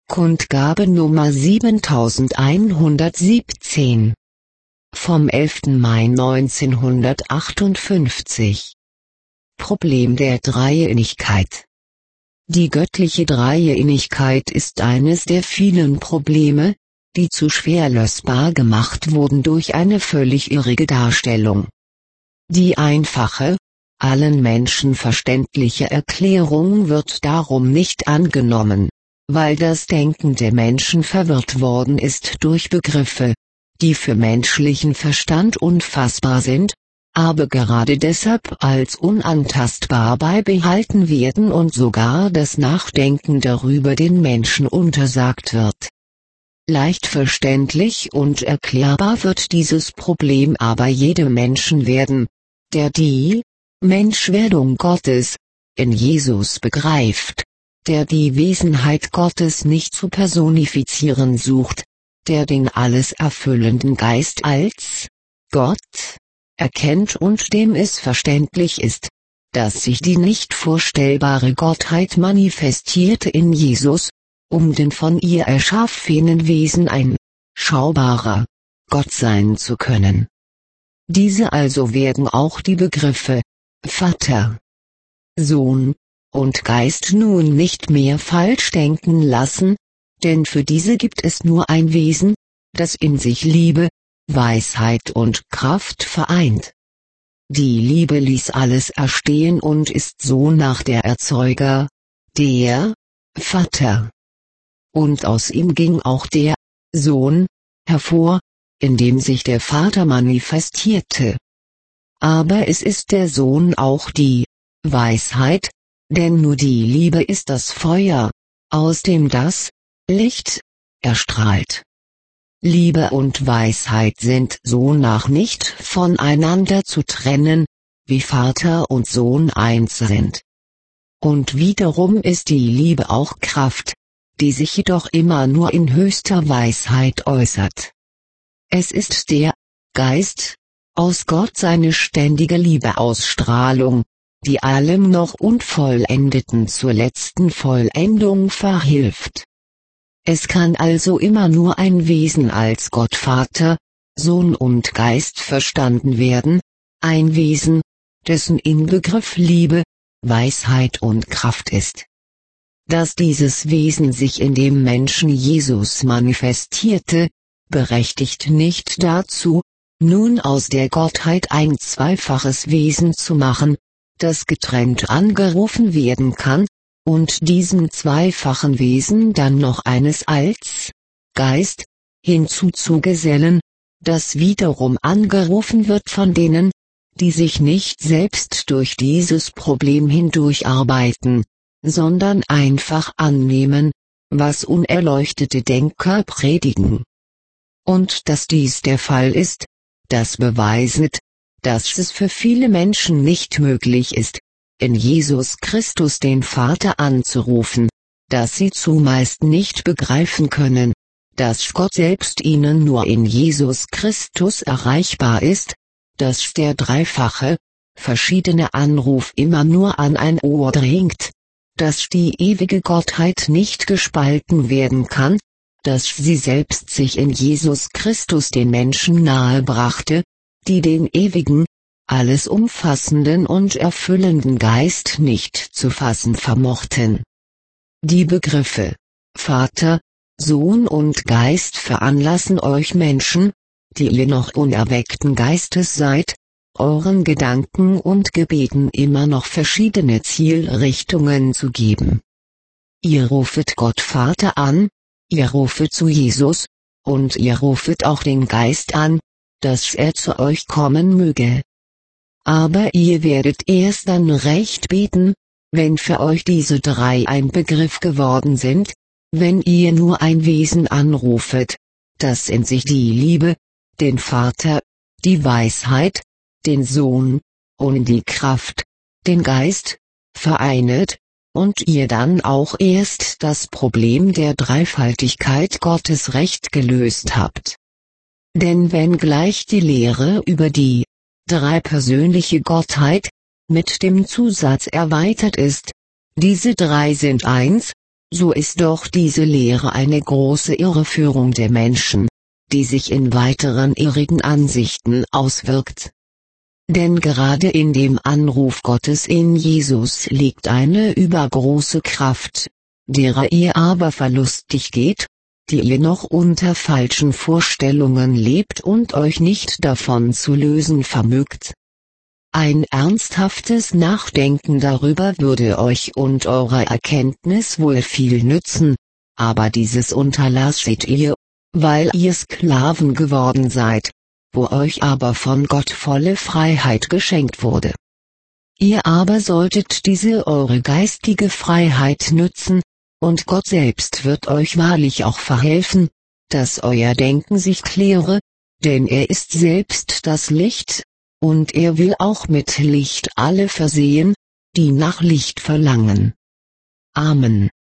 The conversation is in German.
Kundgabe Nummer 7117. Vom 11. Mai 1958. Problem der Dreieinigkeit. Die göttliche Dreieinigkeit ist eines der vielen Probleme, die zu schwer lösbar gemacht wurden durch eine völlig irrige Darstellung. Die einfache, allen Menschen verständliche Erklärung wird darum nicht angenommen, weil das Denken der Menschen verwirrt worden ist durch Begriffe, die für menschlichen Verstand unfassbar sind, aber gerade deshalb als unantastbar beibehalten werden und sogar das Nachdenken darüber den Menschen untersagt wird. Leicht verständlich und erklärbar wird dieses Problem aber jedem Menschen werden, der die Menschwerdung Gottes in Jesus begreift, der die Wesenheit Gottes nicht zu personifizieren sucht, der den alles erfüllenden Geist als Gott erkennt und dem es verständlich ist, dass sich die nicht vorstellbare Gottheit manifestierte in Jesus, um den von ihr erschaffenen Wesen ein schaubarer Gott sein zu können. Diese also werden auch die Begriffe Vater, Sohn und Geist nun nicht mehr falsch denken lassen, denn für diese gibt es nur ein Wesen, das in sich Liebe, Weisheit und Kraft vereint. Die Liebe ließ alles erstehen und ist so nach der Erzeuger, der Vater. Und aus ihm ging auch der Sohn hervor, in dem sich der Vater manifestierte. Aber es ist der Sohn auch die Weisheit, denn nur die Liebe ist das Feuer, aus dem das Licht erstrahlt. Liebe und Weisheit sind sonach nicht voneinander zu trennen, wie Vater und Sohn eins sind. Und wiederum ist die Liebe auch Kraft, die sich jedoch immer nur in höchster Weisheit äußert. Es ist der Geist, aus Gott seine ständige Liebeausstrahlung, die allem noch Unvollendeten zur letzten Vollendung verhilft. Es kann also immer nur ein Wesen als Gott Vater, Sohn und Geist verstanden werden, ein Wesen, dessen Inbegriff Liebe, Weisheit und Kraft ist. Dass dieses Wesen sich in dem Menschen Jesus manifestierte, berechtigt nicht dazu, nun aus der Gottheit ein zweifaches Wesen zu machen, das getrennt angerufen werden kann, und diesem zweifachen Wesen dann noch eines als Geist hinzuzugesellen, das wiederum angerufen wird von denen, die sich nicht selbst durch dieses Problem hindurcharbeiten, sondern einfach annehmen, was unerleuchtete Denker predigen. Und dass dies der Fall ist, das beweiset, dass es für viele Menschen nicht möglich ist, in Jesus Christus den Vater anzurufen, dass sie zumeist nicht begreifen können, dass Gott selbst ihnen nur in Jesus Christus erreichbar ist, dass der dreifache, verschiedene Anruf immer nur an ein Ohr dringt, dass die ewige Gottheit nicht gespalten werden kann, dass sie selbst sich in Jesus Christus den Menschen nahebrachte, die den ewigen, alles umfassenden und erfüllenden Geist nicht zu fassen vermochten. Die Begriffe Vater, Sohn und Geist veranlassen euch Menschen, die ihr noch unerweckten Geistes seid, euren Gedanken und Gebeten immer noch verschiedene Zielrichtungen zu geben. Ihr rufet Gott Vater an, ihr rufet zu Jesus, und ihr rufet auch den Geist an, dass er zu euch kommen möge. Aber ihr werdet erst dann recht beten, wenn für euch diese drei ein Begriff geworden sind, wenn ihr nur ein Wesen anrufet, das in sich die Liebe, den Vater, die Weisheit, den Sohn, und die Kraft, den Geist, vereinet, und ihr dann auch erst das Problem der Dreifaltigkeit Gottes recht gelöst habt. Denn wenngleich die Lehre über die dreipersönliche Gottheit mit dem Zusatz erweitert ist, diese drei sind eins, so ist doch diese Lehre eine große Irreführung der Menschen, die sich in weiteren irrigen Ansichten auswirkt. Denn gerade in dem Anruf Gottes in Jesus liegt eine übergroße Kraft, derer ihr aber verlustig geht, die ihr noch unter falschen Vorstellungen lebt und euch nicht davon zu lösen vermögt. Ein ernsthaftes Nachdenken darüber würde euch und eurer Erkenntnis wohl viel nützen, aber dieses unterlasset ihr, weil ihr Sklaven geworden seid, wo euch aber von Gott volle Freiheit geschenkt wurde. Ihr aber solltet diese eure geistige Freiheit nützen, und Gott selbst wird euch wahrlich auch verhelfen, dass euer Denken sich kläre, denn er ist selbst das Licht, und er will auch mit Licht alle versehen, die nach Licht verlangen. Amen.